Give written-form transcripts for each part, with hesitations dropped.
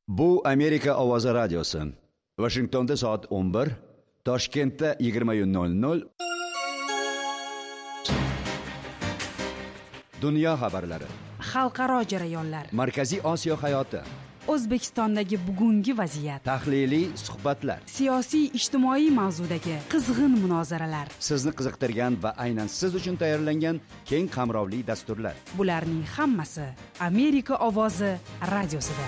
Bu Amerika ovozi radiosi. Washingtonda soat 11, Toshkentda 20:00. Dunyo xabarlari. Xalqaro jarayonlar. Markaziy Osiyo hayoti. O'zbekistondagi bugungi vaziyat. Tahliliy suhbatlar. Siyosiy ijtimoiy mavzudagi qizg'in munozaralar. Sizni qiziqtirgan va aynan siz uchun tayyorlangan keng qamrovli dasturlar. Bularning hammasi Amerika ovozi radiosida.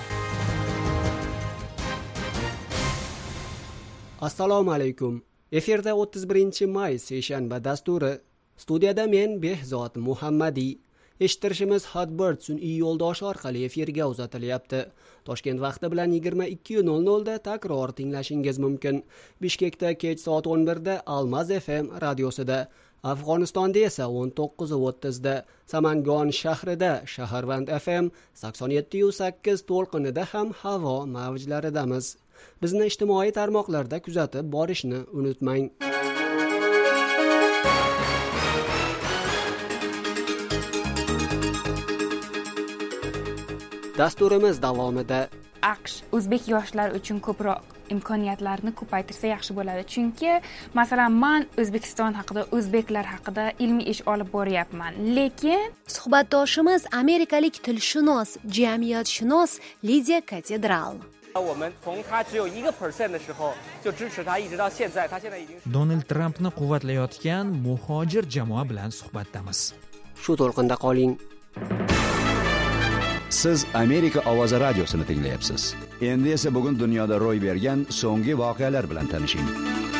Assalomu alaykum. Efirda 31-may seshanba dasturi. Studiyada men Behzod Muhammadiy. Eshittirishimiz Hotbird sun'iy yo'ldoshi orqali efirga uzatilyapti. Toshkent vaqti bilan 22:00 da takror tinglashingiz mumkin. Bishkekda kech soat 11 da Almaz FM radiosida, Afg'onistonda esa 19:30 da, Samangon shahrida Shaharvand FM 87.8 to'lqinida ham havo mavjlaridamiz. Bizni ijtimoiy tarmoqlarda kuzatib borishni unutmang. Dasturimiz davomida AQSh o'zbek yoshlar uchun ko'proq imkoniyatlarni ko'paytirsa yaxshi bo'ladi. Chunki, masalan, men O'zbekiston haqida, o'zbeklar haqida ilmiy ish olib boryapman. Lekin suhbatdoshimiz amerikalik tilshunos, jamiyatshunos Lidiya Katedral. Donald Trampni quvvatlayotgan muhojir jamoa bilan suhbatdamiz. Shu to'lqinda qoling. Siz Amerika ovozi radiosini tinglayapsiz. Endi esa bugun dunyoda ro'y bergan so'nggi voqealar bilan tanishing.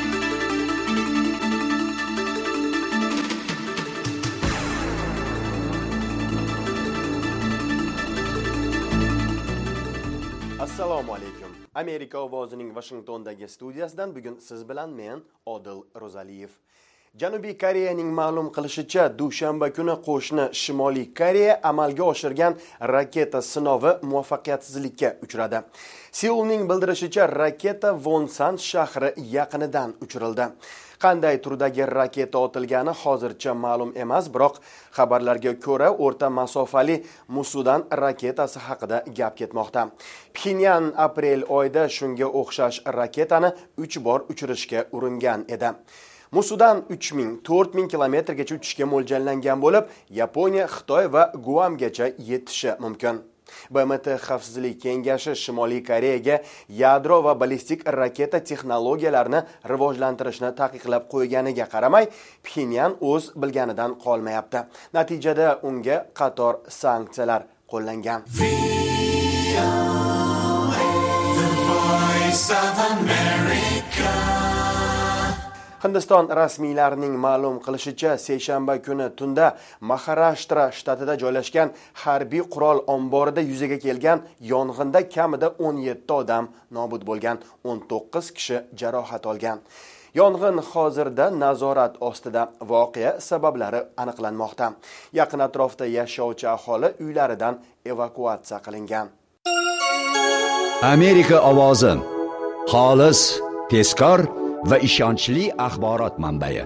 Assalomu alaykum. Amerika ovozining Washingtondagi studiyasidan bugun siz bilan men Odil Ro'zaliyev. Janubiy Koreyaning ma'lum qilishicha, dushanba kuni qo'shni Shimoliy Koreya amalga oshirgan raketa sinovi muvaffaqiyatsizlikka uchradi. Seulning bildirishicha, raketa Wonsan shahri yaqinidan uchirildi. Qanday turdagi raketa otilgani hozircha ma'lum emas, biroq xabarlarga ko'ra o'rta masofali Musudan raketasi haqida gap ketmoqda. Pxenyan aprel oyida shunga o'xshash raketani 3 bor uchirishga uringan edi. Musudan 3000-4000 kilometrgacha uchishga mo'ljallangan bo'lib, Yaponiya, Xitoy va Guamgacha yetishi mumkin. BMT Xavfsizlik kengashi Shimoliy Koreyaga yadro va ballistik raketa texnologiyalarini rivojlantirishni taqiqlab qo'yganiga qaramay, Pxenyan o'z bilganidan qolmayapti. Natijada unga qator sanksiyalar qo'llangan. Hindiston rasmiylarining ma'lum qilishicha, seshanba kuni tunda Maharashtra shtatida joylashgan harbiy qurol omborida yuzaga kelgan yong'inda kamida 17 odam nobud bo'lgan, 19 kishi jarohat olgan. Yong'in hozirda nazorat ostida, voqea sabablari aniqlanmoqda. Yaqin atrofda yashovchi aholi uylaridan evakuatsiya qilingan. Amerika ovozi. Xolis, tezkor va ishonchli axborot manbai.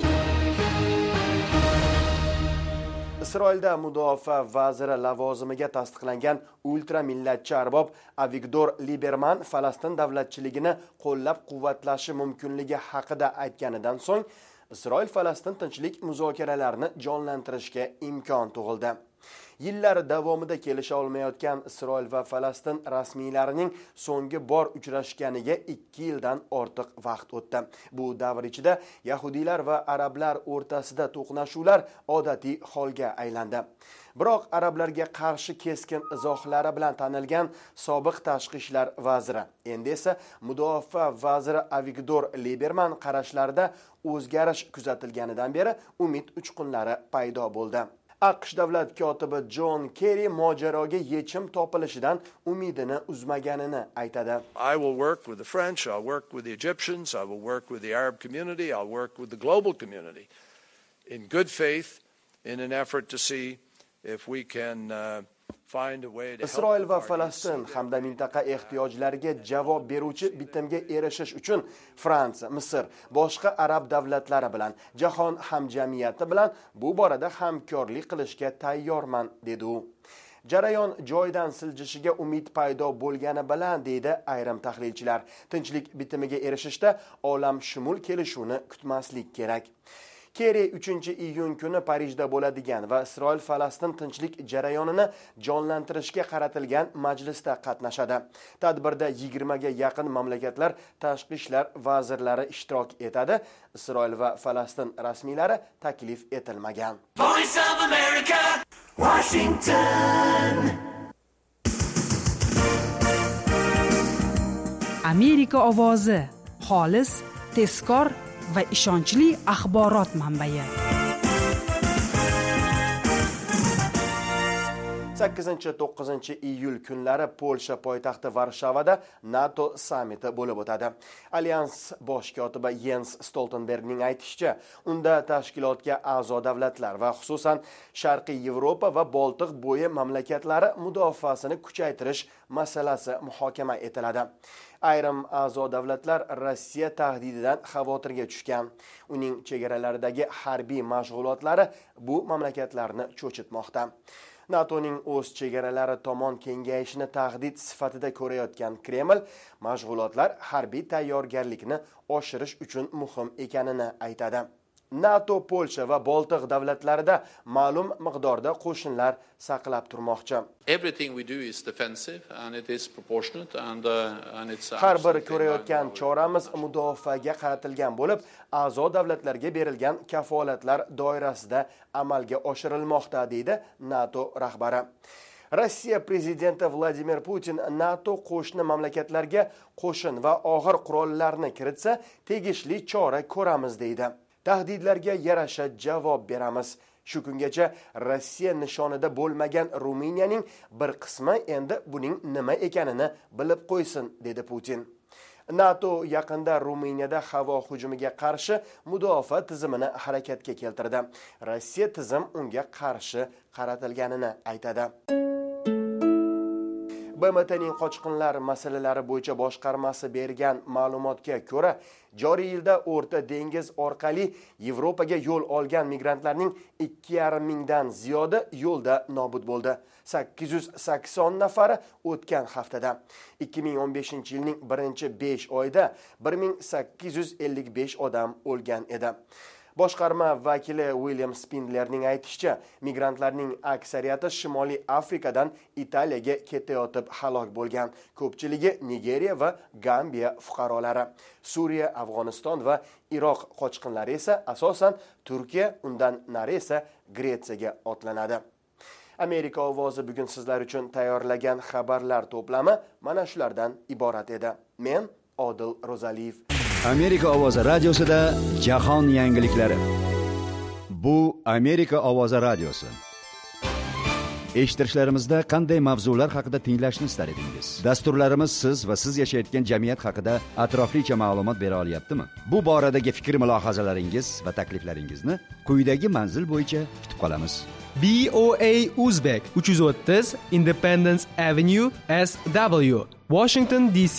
Isroilda mudofaa vaziri lavozimiga tasdiqlangan ultramillatchi arbob Avigdor Lieberman Falastin davlatchiligini qo'llab-quvvatlashi mumkinligi haqida aytganidan so'ng, Isroil Falastin tinchlik muzokaralarini jonlantirishga imkon tug'ildi. Yillar davomida kelisha olmayotgan Isroil va Falastin rasmiylarining so'nggi bor uchrashganiga 2 yildan ortiq vaqt o'tdi. Bu davr ichida yahudiylar va arablar o'rtasida to'qnashuvlar odatiy holga aylandi. Biroq arablarga qarshi keskin izohlari bilan tanilgan sobiq tashqi ishlar vaziri, endi esa mudofaa vaziri Avigdor Lieberman qarashlarida o'zgarish kuzatilganidan beri umid uchqunlari paydo bo'ldi. AQSh davlat kotibi John Kerry mojaroga yechim topilishidan umidini uzmaganini aytadi. I will work with the French, I'll work with the Egyptians, I will work with the Arab community, I'll work with the global community in good faith in an effort to see if we can find a way to Isroil va Falastin hamda mintaqa ehtiyojlariga javob beruvchi bitimga erishish uchun Fransiya, Misr, boshqa arab davlatlari bilan, jahon hamjamiyati bilan bu borada hamkorlik qilishga tayyorman, dedi u. Jarayon joyidan siljishiga umid paydo bo'lgani bilan deydi ayrim tahlilchilar. Tinchlik bitimiga erishishda olamshumul kelishuvni kutmaslik kerak. Kerri 3-iyun kuni Parijda bo'ladigan va Isroil-Falastin tinchlik jarayonini jonlantirishga qaratilgan majlisda qatnashadi. Tadbirda 20 ga yaqin mamlakatlar tashqi ishlar vazirlari ishtirok etadi. Isroil va Falastin rasmiylari taklif etilmagan. Voice of America, Washington. Amerika ovozi, xolis, tezkor va ishonchli axborot manbai. 8-9 iyul kunlari Polsha poytaxti Varshavada NATO sammiti bo'lib o'tadi. Alyans bosh kotibi Jens Stoltenbergning aytishicha, unda tashkilotga a'zo davlatlar va xususan Sharqiy Yevropa va Boltiq bo'yi mamlakatlari mudofaasini kuchaytirish masalasi muhokama etiladi. Ayrim a'zo davlatlar Rossiya tahdididan xavotirga tushgan. Uning chegaralaridagi harbiy mashg'ulotlari bu mamlakatlarni cho'chitmoqda. NATOning o'z chegaralari tomon kengayishini tahdid sifatida ko'rayotgan Kreml mashg'ulotlar harbiy tayyorgarlikni oshirish uchun muhim ekanini aytadi. NATO Polsha va Boltiq davlatlarida ma'lum miqdorda qo'shinlar saqlab turmoqchi. Har bir ko'rayotgan choramiz mudofaaga qaratilgan bo'lib, a'zo davlatlarga berilgan kafolatlar doirasida amalga oshirilmoqda, deydi NATO rahbari. Rossiya prezidenti Vladimir Putin NATO qo'shni mamlakatlarga qo'shin va og'ir qurollarni kiritsa, tegishli chora ko'ramiz, deydi. Tahdidlarga yarasha javob beramiz. Shu kungacha Rossiya nishonida bo'lmagan Ruminiyaning bir qismi endi buning nima ekanini bilib qo'ysin, dedi Putin. NATO yaqinda Ruminiyada havo hujumiga qarshi mudofaa tizimini harakatga keltirdi. Rossiya tizim unga qarshi qaratilganini aytadi. BMTning qochqinlar masalalari bo'yicha boshqarmasi bergan ma'lumotga ko'ra, joriy yilda O'rta dengiz orqali Yevropaga yo'l olgan migrantlarning 2,5 mingdan ziyodi yo'lda nobud bo'ldi. 880 nafari o'tgan haftada. 2015-yilning 5 oyida 1855 odam o'lgan edi. Boshqarma vakili William Spindlerning aytishicha, migrantlarning aksariyati Shimoliy Afrikadan Italiyaga ketayotib halok bo'lgan. Ko'pchiligi Nigeriya va Gambiya fuqarolari. Suriya, Afg'oniston va Iroq qochqinlari esa asosan Turkiya, undan nari esa Gretsiyaga otlanadi. Amerika ovozi bugun sizlar uchun tayyorlagan xabarlar to'plami mana shulardan iborat edi. Men Odil Rozaliyev. Amerika ovozi radiosida jahon yangiliklari. Bu Amerika ovozi radiosi. Eshittirishlarimizda qanday mavzular haqida tinglashni istar edingiz? Dasturlarimiz siz va siz yashayotgan jamiyat haqida atroflicha ma'lumot bera olyaptimi? Bu boradagi fikr-mulohazalaringiz va takliflaringizni quyidagi manzil bo'yicha kutib qolamiz. BOA Uzbek 330 Independence Avenue SW, Washington DC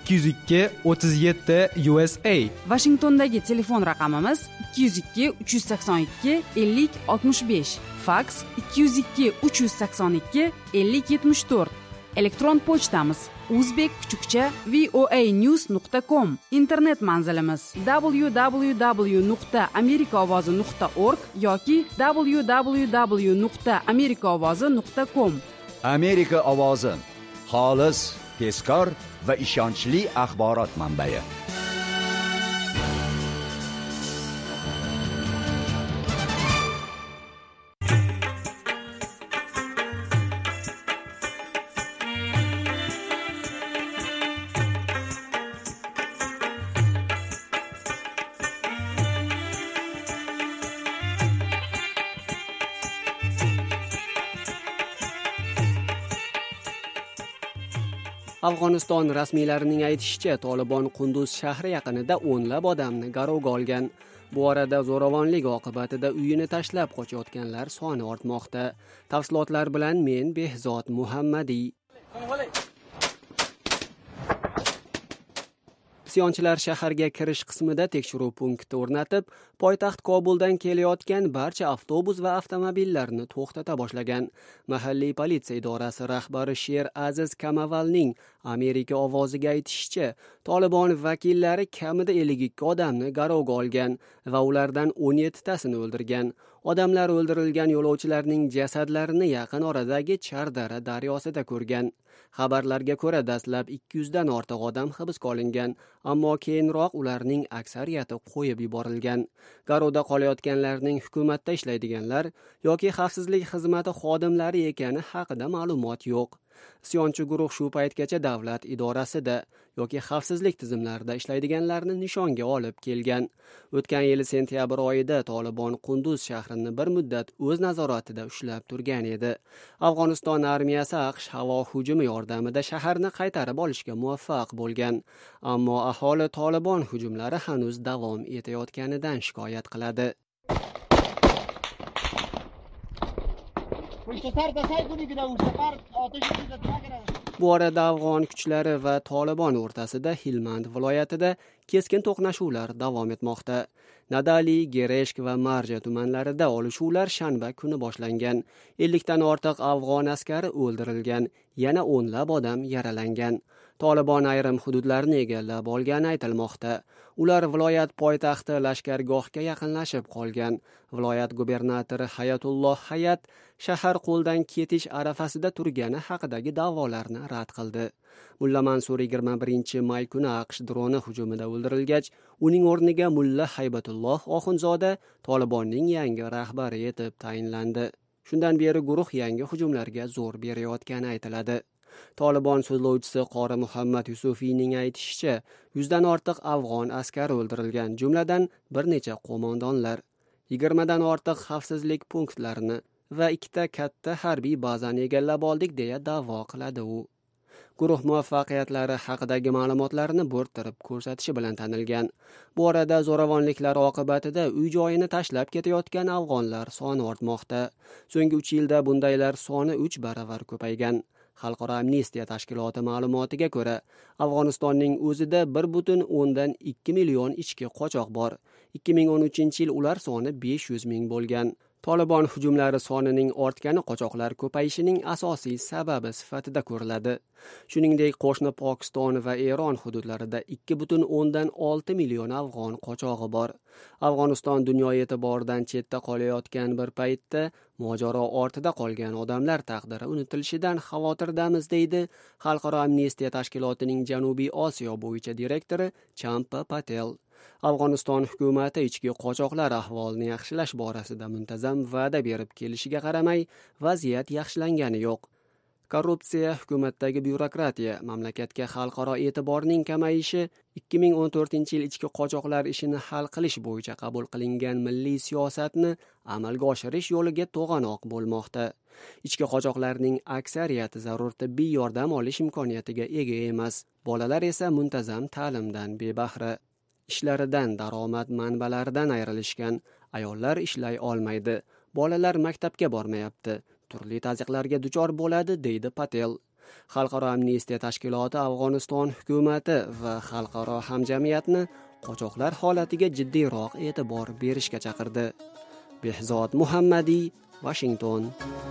202-37 USA. Washingtondagi telefon raqamimiz 202-382-50-65, faks 202-382-50-74. Elektron pochtamiz uzbek_voanews.com. Internet manzilimiz www.amerikaovozi.org yoki www.amerikaovozi.com. Amerika ovozi, xolis, tezkor va ishonchli axborot manbai. Afg'oniston rasmiylarining aytishicha, Tolibon Qunduz shahri yaqinida o'nlab odamni garovga olgan. Bu orada zo'ravonlik oqibatida uyini tashlab qochayotganlar soni ortmoqda. Tafsilotlar bilan men Behzod Muhammadiy. Isyonchilar shaharga kirish qismida tekshiruv punkti o'rnatib, poytaxt Kobuldan kelayotgan barcha avtobus va avtomobillarni to'xtata boshlagan. Mahalliy politsiya idorasi rahbari Sher Aziz Kamavalning Amerika ovoziga aytishicha, Tolibon vakillari kamida 52 odamni garovga olgan va ulardan 17 tasini o'ldirgan. Odamlar o'ldirilgan yo'lovchilarning jasadlarini yaqin oradagi Chardara daryosida ko'rgan. Xabarlarga ko'ra, dastlab 200 dan ortiq odam hibsga olingan, ammo keyinroq ularning aksariyati qo'yib yuborilgan. Garovda qolayotganlarning hukumatda ishlaydiganlar yoki xavfsizlik xizmati xodimlari ekani haqida ma'lumot yo'q. Isyonchi guruh shu paytgacha davlat idorasida yoki xavfsizlik tizimlarida ishlaydiganlarni nishonga olib kelgan. O'tgan yil sentyabr oyida Tolibon Qunduz shahrini bir muddat o'z nazoratida ushlab turgan edi. Afg'oniston armiyasi AQSh havo hujumi yordamida shaharni qaytarib olishga muvaffaq bo'lgan. Ammo aholi Tolibon hujumlari hanuz davom etayotganidan shikoyat qiladi. Bu orada afg'on kuchlari va Tolibon o'rtasida Hilmand viloyatida keskin to'qnashuvlar davom etmoqda. Nadali, Gereshk va Marja tumanlarida olishuvlar shanba kuni boshlangan. 50 dan ortiq afg'on askari o'ldirilgan, yana o'nlab odam yaralangan. Tolibon ayrim hududlarni egallab olgani aytilmoqda. Ular viloyat poytaxti lashkargohga yaqinlashib qolgan. Viloyat gubernatori Hayatulloh Hayat shahar qo'ldan ketish arafasida turgani haqidagi da'volarni rad qildi. Mulla Mansur 21 may kuni AQSh droni hujumida o'ldirilgach, uning o'rniga Mulla Haybatulloh Oxunzoda Tolibonning yangi rahbari etib tayinlandi. Shundan beri guruh yangi hujumlarga zo'r berayotgani aytiladi. Tolibon so'zlovchisi Qori Muhammad Yusufiyning aytishicha, 100 dan ortiq afg'on askari o'ldirilgan, jumladan bir necha qo'mondonlar, 20 dan ortiq xavfsizlik punktlarini va 2 katta harbiy bazani egallab oldik deya da'vo qiladi u. Guruh muvaffaqiyatlari haqidagi ma'lumotlarni bo'rttirib ko'rsatishi bilan tanilgan. Bu orada zo'ravonliklar oqibatida uy-joyini tashlab ketayotgan afg'onlar soni ortmoqda. So'nggi 3 yilda bundaylar soni 3 baravar ko'paygan. Xalqaro amnistiya tashkiloti ma'lumotiga ko'ra, Afg'onistonning o'zida 1,2 million ichki qochoq bor. 2013-yil ular soni 500 ming bo'lgan. Tolibon hujumlari sonining ortgani qochoqlar ko'payishining asosiy sababi sifatida ko'riladi. Shuningdek, qo'shni Pokiston va Eron hududlarida 2,6 million afg'on qochog'i bor. Afg'oniston dunyo e'tiboridan chetda qolayotgan bir paytda mojaro ortida qolgan odamlar taqdiri unutilishidan xavotirdamiz, deydi Xalqaro amnistiya tashkilotining Janubiy Osiyo bo'yicha direktori Champa Patel. Afg'oniston hukumati ichki qochoqlar ahvolini yaxshilash borasida muntazam va'da berib kelishiga qaramay, vaziyat yaxshilangani yo'q. Korrupsiya, hukumatdagi byurokratiya, mamlakatga xalqaro e'tiborning kamayishi 2014-yil ichki qochoqlar ishini hal qilish bo'yicha qabul qilingan milliy siyosatni amalga oshirish yo'liga to'g'anoq bo'lmoqda. Ichki qochoqlarning aksariyati zarur tibbiy yordam olish imkoniyatiga ega emas. Bolalar esa muntazam ta'limdan bebahra. Ishlaridan, daromad manbalaridan ayrilishgan, ayollar ishlay olmaydi, bolalar maktabga bormayapti, turli tazyiqlarga duchor bo'ladi, deydi Patel. Xalqaro amnistiya tashkiloti Afg'oniston hukumati va xalqaro hamjamiyatni qochoqlar holatiga jiddiyroq e'tibor berishga chaqirdi. Behzod Muhammadiy, Washington.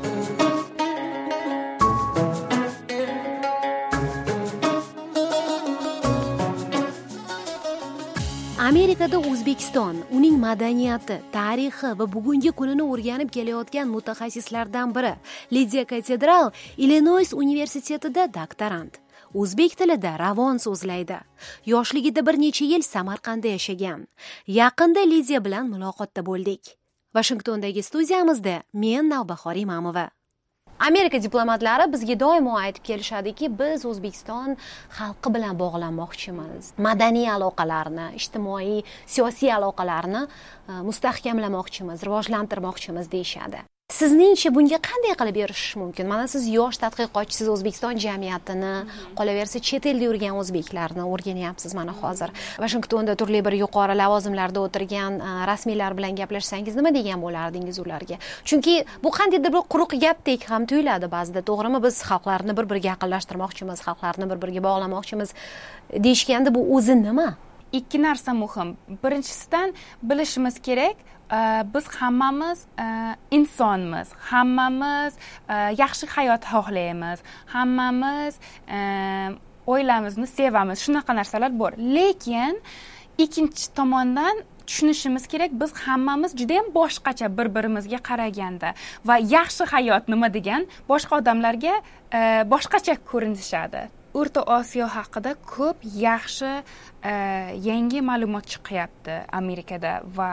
Amerikada O'zbekiston, uning madaniyati, tarixi va bugungi kunini o'rganib kelayotgan mutaxassislardan biri Lidiya Katedral Illinois universitetida doktorant. O'zbek tilida ravon so'zlaydi. Yoshligida bir necha yil Samarqandda yashagan. Yaqinda Lidiya bilan muloqotda bo'ldik. Washingtondagi studiyamizda men Navbahor Imamova. Amerika diplomatlari bizga doimo aytib kelishadiki, biz O'zbekiston xalqi bilan bog'lanmoqchimiz. Madaniy aloqalarni, ijtimoiy, siyosiy aloqalarni mustahkamlamoqchimiz, rivojlantirmoqchimiz deyshadi. Sizningcha bunga qanday qilib erishish mumkin? Mana siz yosh tadqiqotchisiz, O'zbekiston jamiyatini, qolaversa chet elda yurgan o'zbeklarni o'rganyapsiz mana hozir. Vashingtonda turli bir yuqori lavozimlarda o'tirgan rasmiylar bilan gaplashsangiz nima degan bo'lardingiz ularga? Chunki bu qandaydir bir quruq gapdek ham tuyuladi ba'zida, to'g'rimi? Biz xalqlarni bir-biriga yaqinlashtirmoqchimiz, xalqlarni bir-biriga bog'lamoqchimiz deyishganda bu o'zi nima? Ikki narsa muhim. Birinchisidan bilishimiz kerak, biz hammamiz insonmiz, hammamiz yaxshi hayot xohlaymiz, hammamiz oilamizni sevamiz, shunaqa narsalar bor. Lekin ikkinchi tomondan tushunishimiz kerak, biz hammamiz juda ham boshqacha bir-birimizga qaraganda va yaxshi hayot nima degan boshqa odamlarga boshqacha ko'rinishadi. O'rta Osiyo haqida ko'p yaxshi yangi ma'lumot chiqyapti Amerikada va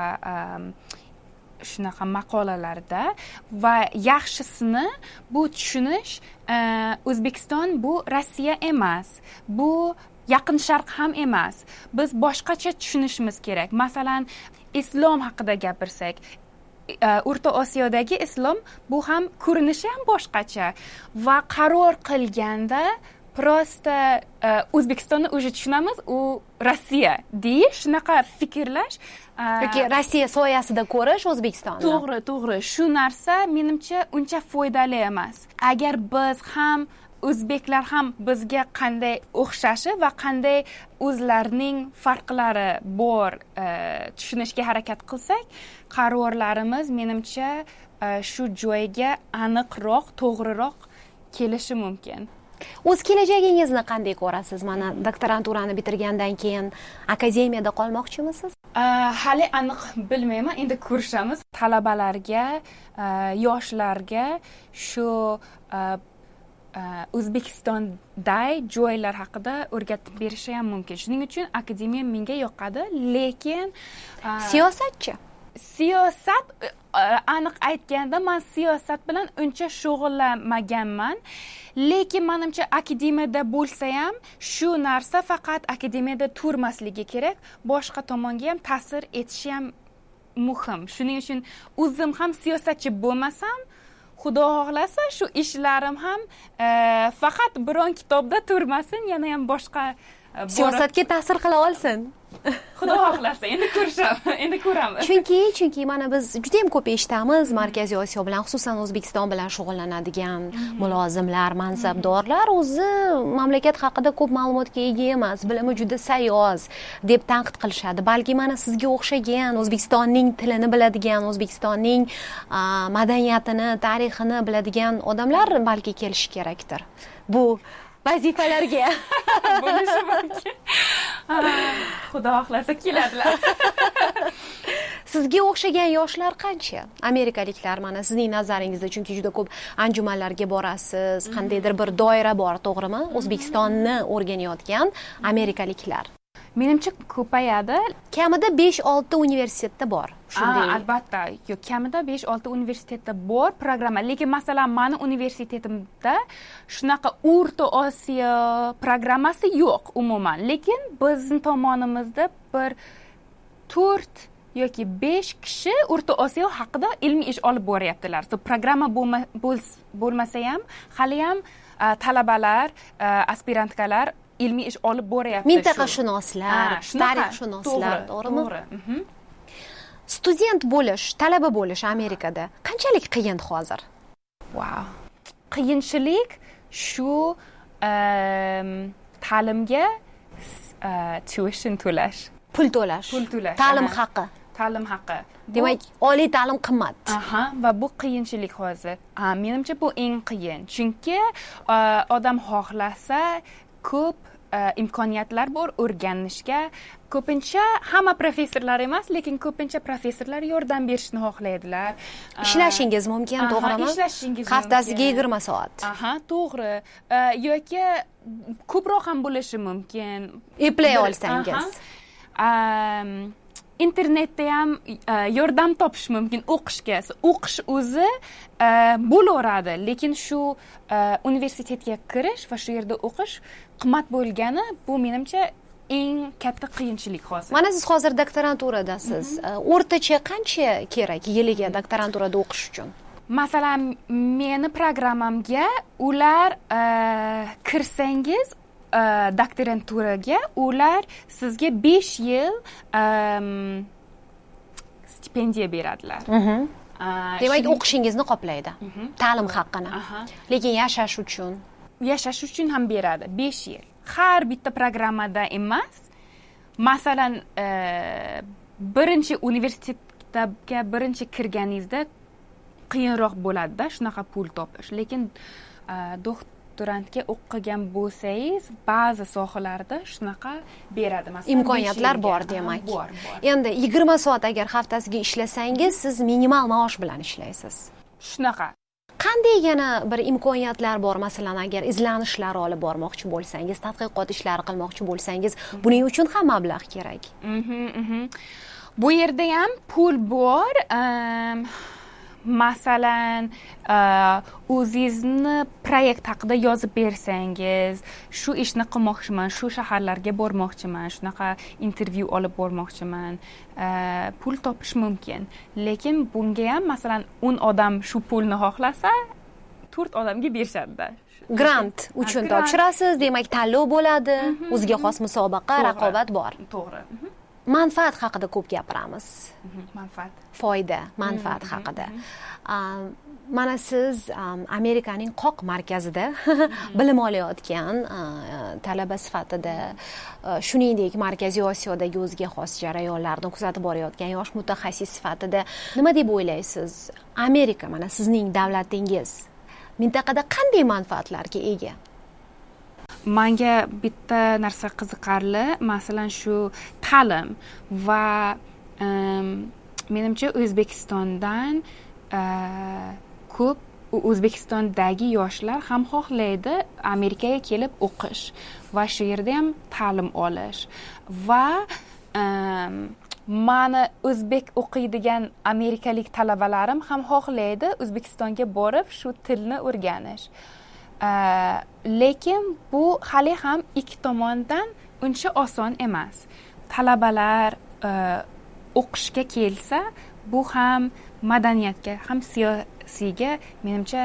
shunaqa maqolalarda va yaxshisini bu tushunish O'zbekiston bu Rossiya emas, bu Yaqin Sharq ham emas. Biz boshqacha tushunishimiz kerak. Masalan, islom haqida gapirsak, O'rta Osiyodagi islom bu ham ko'rinishi ham boshqacha va qaror qilganda prosta O'zbekistonni o'zi tushunamiz, u Rossiya deyish, shunaqa fikrlash yoki Rossiya soyasida ko'rish O'zbekistonni. To'g'ri. Shu narsa menimcha uncha foydali emas. Agar biz ham o'zbeklar ham bizga qanday o'xshashi va qanday o'zlarining farqlari bor tushunishga harakat qilsak, qarorlarimiz menimcha shu joyga aniqroq, to'g'riroq kelishi mumkin. O'z kelajagingizni qanday ko'rasiz? Mana doktoranturani bitirgandan keyin akademiyada qolmoqchimisiz? Hali aniq bilmayman, endi ko'rishamiz. Talabalarga, yoshlarga shu O'zbekistonday joylar haqida o'rgatib berishi ham mumkin. Shuning uchun akademiya menga yoqadi, lekin siyosatchi. Siyosat, aniq aytganda men siyosat bilan uncha shug'ullanmaganman, lekin menimcha akademiyada bo'lsa ham shu narsa faqat akademiyada turmasligi kerak, boshqa tomonga ham ta'sir etishi ham muhim. Shuning uchun o'zim ham siyosatchi bo'lmasam, Xudo xohlasa shu ishlarim ham faqat biron kitobda turmasin, yana ham boshqa siyosatga ta'sir qila olsin. Xudo xohlasa, endi ko'ramiz. Chunki mana biz juda ham ko'p eshitamiz, Markaziy Osiyo bilan, xususan O'zbekiston bilan shug'ullanadigan mulozimlar, mansabdorlar o'zi mamlakat haqida ko'p ma'lumotga ega emas, bilimi juda sayoz deb tanqid qilishadi. Balki mana sizga o'xshagan, O'zbekistonning tilini biladigan, O'zbekistonning madaniyatini, tarixini biladigan odamlar balki kelishi kerakdir. Bu vazifalarga bo'lishi mumkin. Xudo xohlasa keladilar. Sizga o'xshagan yoshlar qancha? Amerikaliklar mana sizning nazaringizda, chunki juda ko'p anjumanlarga borasiz, qandaydir bir doira bor, to'g'rimi? O'zbekistonni o'rganayotgan amerikaliklar. Menimcha ko'payadi. Kamida 5-6 universitetda bor. Shunday. Albatta, yo'q, kamida 5-6 universitetda bor programma. Lekin masalan, meni universitetimda shunaqa O'rta Osiyo programmasi yo'q umuman. Lekin bizning tomonimizda bir 4 yoki 5 kishi O'rta Osiyo haqida ilmiy ish olib boryaptilar. So programma bo'lmasa ham, hali ham talabalar, aspirantkalar ilmiy ish olib boryapti. Mintaqashunoslar, tarixshunoslar, to'g'rimi? To'g'ri. Student bo'lish, talaba bo'lish Amerikada qanchalik qiyin hozir? Wow. Qiyinchilik shu ta'limga tuition to'lash. Pul to'lash. Ta'lim haqqi. Demak, oliy ta'lim qimmat. Va bu qiyinchilik hozir. Menimcha bu eng qiyin. Chunki odam xohlasa ko'p imkoniyatlar bor o'rganishga. Ko'pincha hamma professorlar emas, lekin ko'pincha professorlar yordam berishni xohlaydilar. Ishlashingiz mumkin, to'g'rimi? Ishlashingiz mumkin. Haftasiga 20 soat. To'g'ri. Yoki ko'proq ham bo'lishi mumkin. Eplay olsangiz. Internetda ham yordam topish mumkin o'qishga. O'qish o'zi bo'laveradi, lekin shu universitetga kirish va shu yerda o'qish qimmat bo'lgani bu menimcha eng katta qiyinchilik hozir. Mana siz hozir doktoranturadasiz. O'rtacha qancha kerak yiliga doktoranturada o'qish uchun? masalan meni programmamga ular kirsangiz doktoranturaga ular sizga 5 yil stipendiya beradilar. Demak, o'qishingizni qoplaydi. Ta'lim haqqini. Lekin yashash uchun ham beradi 5 yil. Har bitta programmada emas. Masalan, birinchi universitetga birinchi kirganingizda qiyinroq bo'ladi-da shunaqa pul topish. Lekin doktorantga o'qigan bo'lsangiz, ba'zi sohalarda shunaqa beradi. Masalan, imkoniyatlar bor demak. Bor. Endi 20 soat agar haftasiga ishlasangiz, siz minimal maosh bilan ishlaysiz. Shunaqa. Qanday yana bir imkoniyatlar bor, masalan, agar izlanishlar olib bormoqchi bo'lsangiz, tadqiqot ishlari qilmoqchi bo'lsangiz, buning uchun ham mablag' kerak. Bu yerda ham pul bor. Masalan, o'zingizni proyekt haqida yozib bersangiz, shu ishni qilmoqchiman, shu shaharlarga bormoqchiman, shunaqa intervyu olib bormoqchiman, pul topish mumkin. Lekin bunga ham masalan 10 odam shu pulni xohlasa, 4 odamga berishadi-da. Grant uchun topshirasiz, demak tanlov bo'ladi, o'ziga xos musobaqa, raqobat bor. To'g'ri. Manfaat haqida ko'p gapiramiz. Manfaat. Foyda, manfaat haqida. Mana siz Amerikaning qoq markazida bilim olayotgan talaba sifatida, shuningdek Markaziy Osiyodagi o'ziga xos jarayonlarni kuzatib borayotgan yosh mutaxassis sifatida nima deb o'ylaysiz? Amerika, mana sizning davlatingiz mintaqada qanday manfaatlarga ega? Menga bitta narsa qiziqarli, masalan shu ta'lim va menimcha O'zbekistondan ko'p O'zbekistondagi yoshlar ham xohlaydi Amerikaga kelib o'qish va shu yerda ham ta'lim olish va mani o'zbek o'qiydigan amerikalik talabalarim ham xohlaydi O'zbekistonga borib shu tilni o'rganish. Lekin bu hali ham ikki tomondan uncha oson emas. Talabalar o'qishga kelsa, bu ham madaniyatga, ham siyosiyga menimcha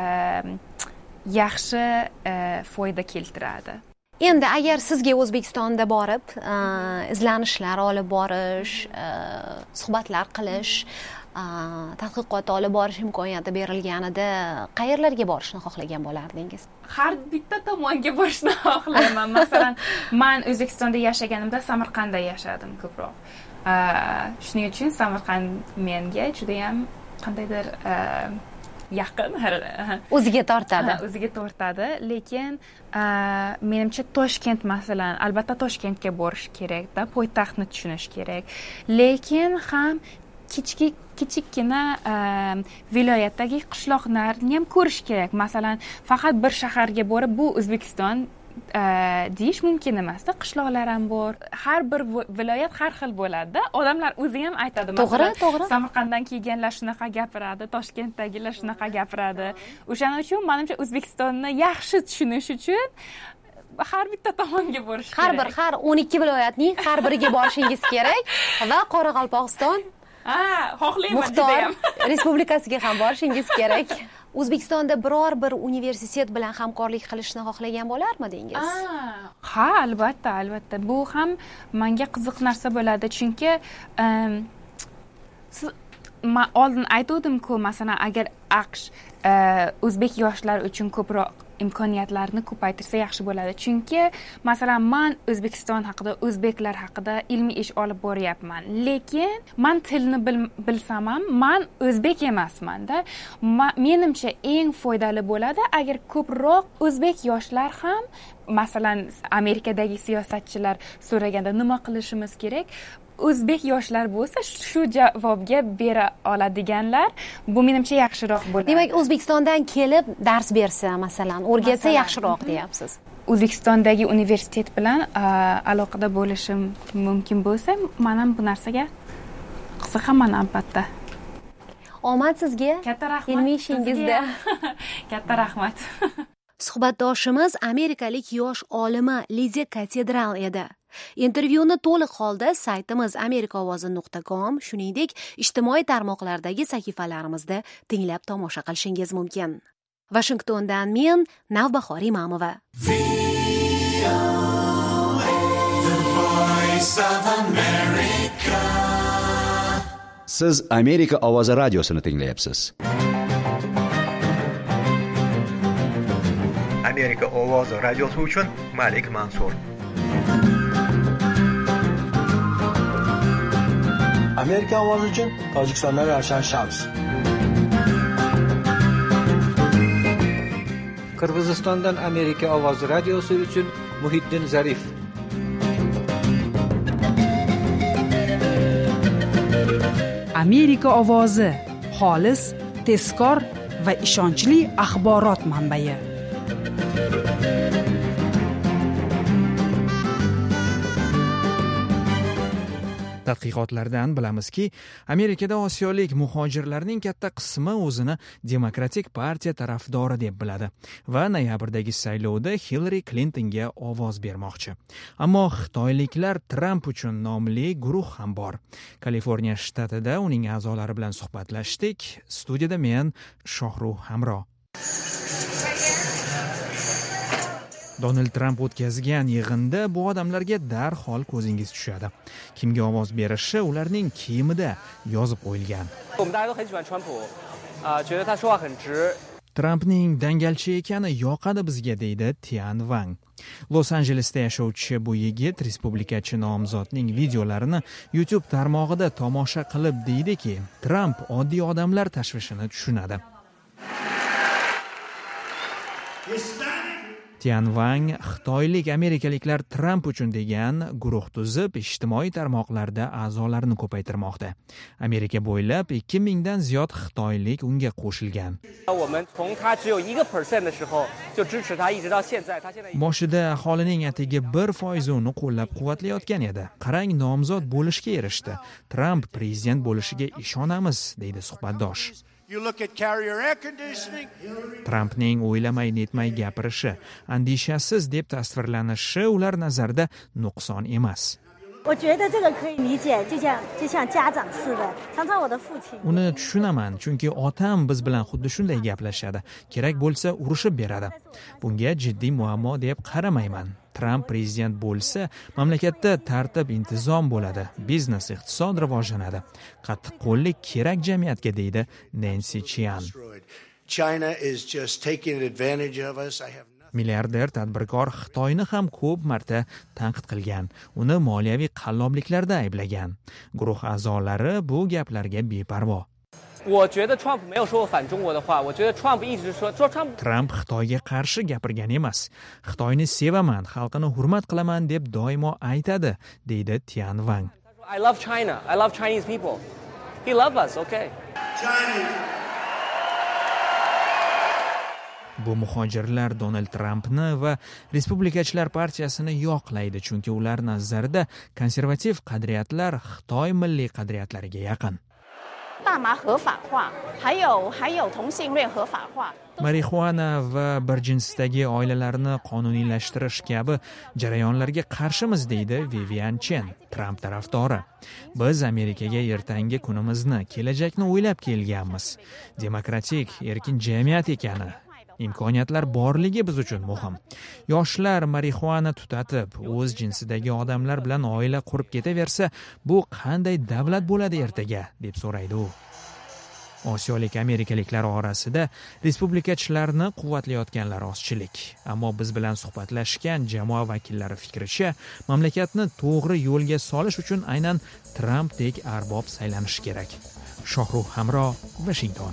yaxshi foyda keltiradi. Endi agar sizga O'zbekistonda borib, izlanishlar olib borish, suhbatlar qilish, tadqiqot olib borish imkoniyati berilganida qayerlarga borishni xohlagan bo'lardingiz? Har bitta tomonga borishni xohlayman. Masalan, men O'zbekistonda yashaganimda Samarqandda yashadim ko'proq. Shuning uchun Samarqand menga juda ham qandaydir yaqin, o'ziga tortadi. Lekin menimcha Toshkent, masalan, albatta Toshkentga borish kerak-da, poytaxtni tushunish kerak. Lekin ham kichikkina viloyatdagi qishloqlarni ham ko'rish kerak. Masalan, faqat bir shaharga borib bu O'zbekiston deyish mumkin emas-da. Qishloqlar ham bor. Har bir viloyat har xil bo'ladi-da. Odamlar o'zi ham aytadi. To'g'ri. Samarqanddan kelganlar shunaqa gapiradi, Toshkentdagilar shunaqa gapiradi. O'shaning uchun menimcha O'zbekistonni yaxshi tushunish uchun har bitta tomonga borish kerak. Har 12 viloyatning har biriga borishingiz kerak va Qoraqalpog'iston xohlayman juda ham. Respublikasiga ham borishingiz kerak. O'zbekistonda biror bir universitet bilan hamkorlik qilishni xohlagan bo'larmidingiz? Ha, albatta. Bu ham menga qiziq narsa bo'ladi, chunki siz oldin aytdim-ku, masalan, agar AQSh o'zbek yoshlar uchun ko'proq imkoniyatlarni ko'paytirsa yaxshi bo'ladi. Chunki masalan, men O'zbekiston haqida, o'zbeklar haqida ilmiy ish olib boryapman. Lekin men tilni bilsam ham, men o'zbek emasman-da. Menimcha eng foydali bo'ladi agar ko'proq o'zbek yoshlar ham, masalan, Amerikadagi siyosatchilar so'raganda nima qilishimiz kerak, o'zbek yoshlar bo'lsa, shu javobga bera oladiganlar, bu menimcha yaxshiroq bo'ladi. Demak, O'zbekistondan kelib dars bersa, masalan, o'rgatsa yaxshiroq deyapsiz. O'zbekistondagi universitet bilan aloqada bo'lishim mumkin bo'lsa, men ham bu narsaga qiziqaman albatta. Omad sizga. Katta rahmat. Ilmiy ishingizda. Katta rahmat. Suhbatdoshimiz amerikalik yosh olima Lidiya Katedral edi. Intervyuni to'liq holda saytimiz amerikaovozi.com, shuningdek ijtimoiy tarmoqlardagi sahifalarimizda tinglab tomosha qilishingiz mumkin. Washingtondan men Navbahor Imamova. Siz Amerika ovozi radiosini tinglayapsiz. Amerika ovozi radiosi uchun Malik Mansur. Amerika ovozi uchun Tojikistondan Ravshan Shams. Qirg'izistondan Amerika ovozi radiosi uchun Muhiddin Zarif. Amerika ovozi xolis, tezkor va ishonchli axborot manbai. Tadqiqotlardan bilamizki, Amerikada osiyolik muhojirlarning katta qismi o'zini Demokratik partiya tarafdori deb biladi va noyabrdagi saylovda Hillary Clintonga ovoz bermoqchi. Ammo xitoyliklar Trump uchun nomli guruh ham bor. Kaliforniya shtatida uning a'zolari bilan suhbatlashdik. Studiyada men Shohruh Hamro. Donald Trump o'tkazgan yig'inda bu odamlarga darhol ko'zingiz tushadi. Kimga ovoz berishi ularning kiyimida yozib qo'yilgan. Trumpning dangalchi ekani yoqadi bizga, deydi Tian Wang. Los-Anjelesda yashovchi bu yigit respublikachi nomzodning videolarini YouTube tarmog'ida tomosha qilib deydiki, Trump oddiy odamlar tashvishini tushunadi. Tian Wang xitoylik amerikaliklar Trump uchun degan guruh tuzib, ijtimoiy tarmoqlarda a'zolarini ko'paytirmoqda. Amerika bo'ylab 2000 dan ziyod xitoylik unga qo'shilgan. Boshida aholining atigi 1% uni qo'llab-quvvatlayotgan edi. Qarang, nomzod bo'lishga erishdi. Trump prezident bo'lishiga ishonamiz, deydi suhbatdosh. Trumpning o'ylamay netmay gapirishi, andishasiz deb tasvirlanishi ular nazarida nuqson emas. Uni tushunaman, chunki otam biz bilan xuddi shunday gaplashadi. Kerak bo'lsa urushib beradi. Bunga jiddiy muammo deb qaramayman. Trump prezident bo'lsa, mamlakatda tartib intizom bo'ladi, biznes, iqtisod rivojlanadi. Qattiqqo'llik kerak jamiyatga, deydi Nancy Chian. Milliarder tadbirkor Xitoyni ham ko'p marta tanqid qilgan, uni moliyaviy qallobliklarda ayblagan. Guruh a'zolari bu gaplarga beparvo. Trump Xitoyga qarshi gapirgan emas. Xitoyni sevaman, xalqini hurmat qilaman deb doimo aytadi, deydi Tian Wang. I love China. I love Chinese people. He loves us, okay? Bu muhojirlar Donald Trumpni va Respublikachilar partiyasini yoqlaydi, chunki ular nazarida konservativ qadriyatlar Xitoy milliy qadriyatlariga yaqin. Marixuana va bir jinsdagi oilalarni qonuniylashtirish kabi jarayonlarga qarshimiz, deydi Vivian Chen, Trump tarafdori. Biz Amerikaga ertangi kunimizni, kelajakni o'ylab kelganmiz. Demokratik, erkin jamiyat ekani, imkoniyatlar borligi biz uchun muhim. Yoshlar marixuana tutatib, o'z jinsidagi odamlar bilan oila qurib ketaversa, bu qanday davlat bo'ladi ertaga, deb so'raydi u. Osiyolik amerikaliklar orasida respublikachilarni quvvatlayotganlar ozchilik. Ammo biz bilan suhbatlashgan jamoa vakillari fikricha, mamlakatni to'g'ri yo'lga solish uchun aynan Trumpdek arbob saylanishi kerak. Shohruh Hamro, Washington.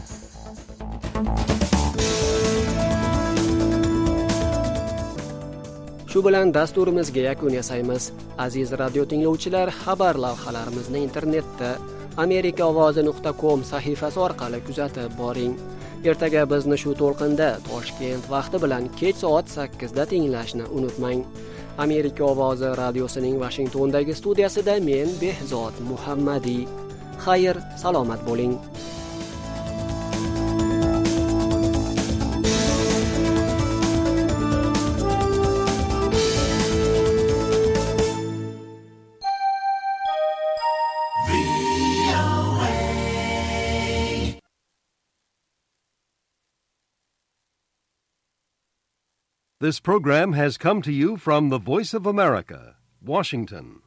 Shu bilan dasturimizga yakun yasaymiz. Aziz radio tinglovchilar, xabar lavhalarimizni internetda amerikaovozi.com sahifasi orqali kuzatib boring. Ertaga bizni shu to'lqinda Toshkent vaqti bilan kech soat 8 da tinglashni unutmang. Amerika ovozi radiosining Washingtondagi studiyasida men Behzod Muhammadiy. Xayr, salomat bo'ling. This program has come to you from the Voice of America, Washington.